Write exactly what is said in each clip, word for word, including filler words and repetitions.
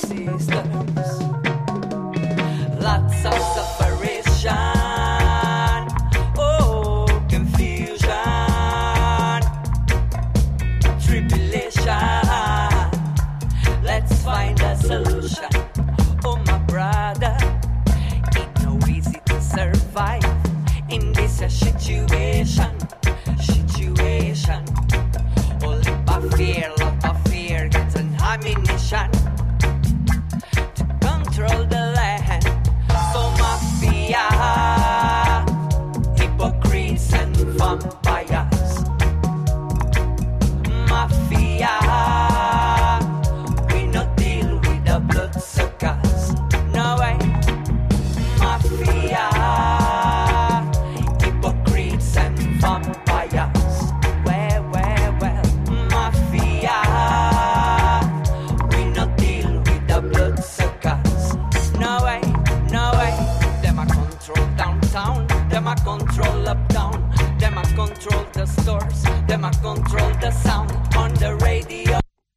sisters. Lots of separation, oh, confusion, tribulation. Let's find a solution. Oh, my brother, it's no easy to survive in this situation, situation. All of fear, lot of fear, gets an ammunition to control the land. So mafia, hypocrites and vampires. Mafia, we not deal with the bloodsuckers. No way. Mafia, hypocrites and vampires. Well, well, well. Mafia, we not deal with the bloodsuckers. No way, no way. Them a control downtown, them a control uptown, them a control the stores, them a control the sound on the radio.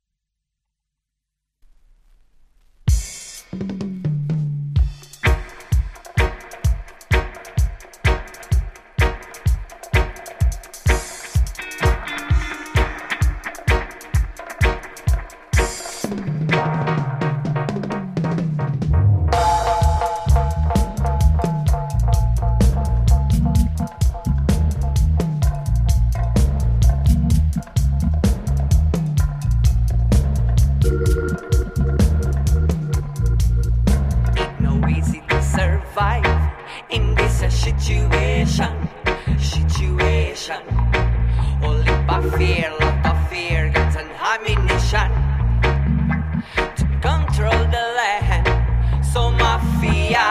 Situation, situation. Only by fear, lot of fear, gets an ammunition to control the land. So mafia,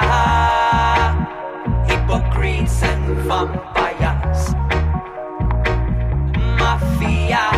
hypocrites and vampires. Mafia,